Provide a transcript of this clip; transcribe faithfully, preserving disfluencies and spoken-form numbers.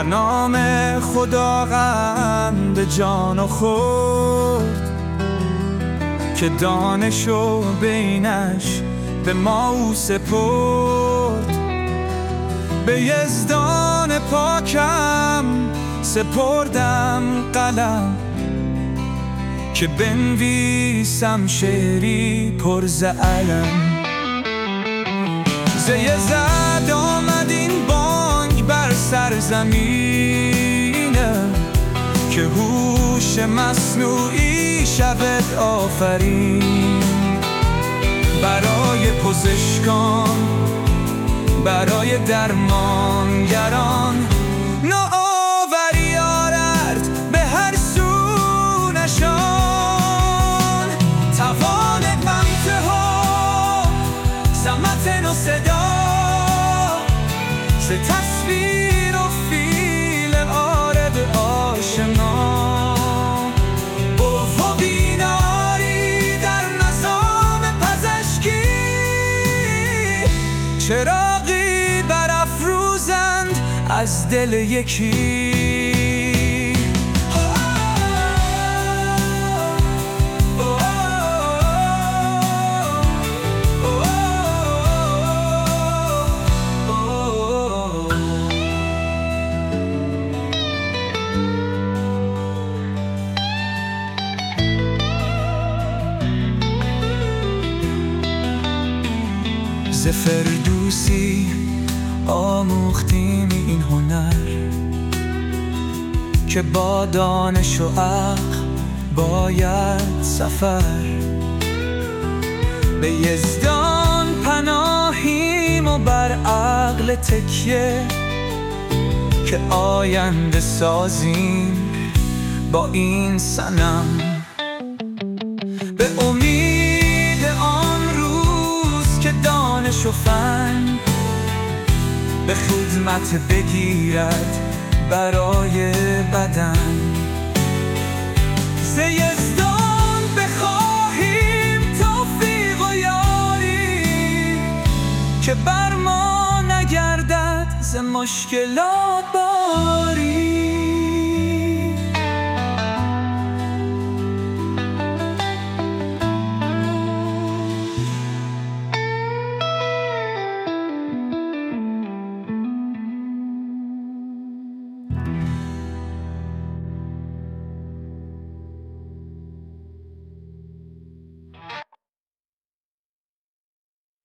در نام خداوند جان و خورد که دانشو بینش به ما او سپرد. به یزدان پاکم سپردم قلم که بنویسم شعری پر ز الم. ز یزد آمد این بانگ بر سرزمینه که هوش مصنوعی شود آفرین. برای پزشکان، برای درمانگران، نوآوری آرد به هر سو نشان. توان منطقه زمتن و صدا ز تصویر و فیل آرد آشنا. چراغی برافروزند از دل یکی. ز فردوسی آموختیم این هنر که با دانش و عقل باید سفر. به یزدان پناهیم و بر عقل تکیه که آینده سازیم با این صنم. به امید آن روز که دانش و فن به خدمت بگیرد برای بدن. ز یزدان بخواهیم توفیق و یاری که بر ما نگردد ز مشکلات باری.